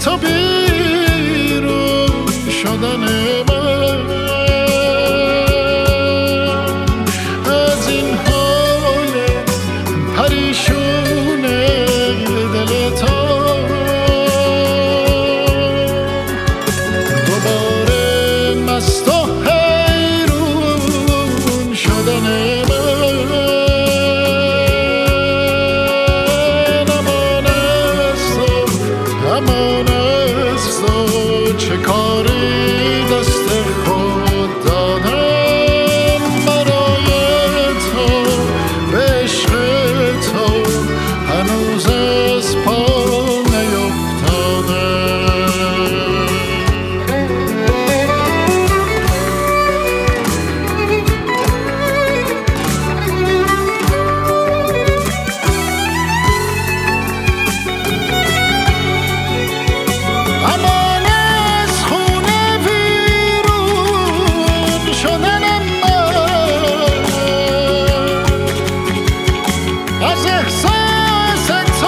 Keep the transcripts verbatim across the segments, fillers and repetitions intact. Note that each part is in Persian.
تو بیرون شدن من از این حال پریشون دل تو دوباره مست و حیرون شدن امان است تو چه کاری دست خود دادم برای تو به عشق تو هنوز از پا نیفتادم از احساس تو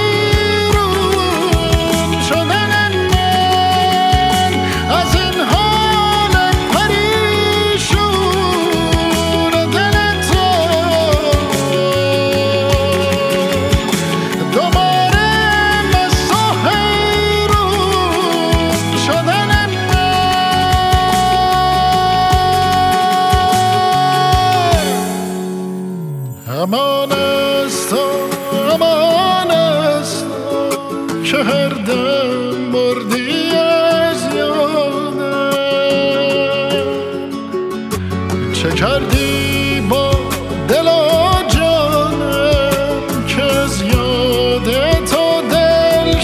بیرون شدن من از این حال پریشون دل تو دوباره مست و حیرون شدن من امان است تو امان است تو که هر دم بردی از یادم چه کردی با دل و جانم که از یاد تو دل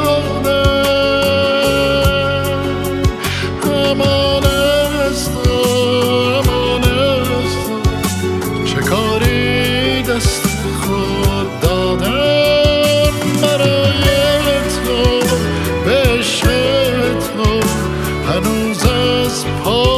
شدم امان است تو امان است تو چه کاری دست خود دادم برای تو به عشق تو هنوز از پا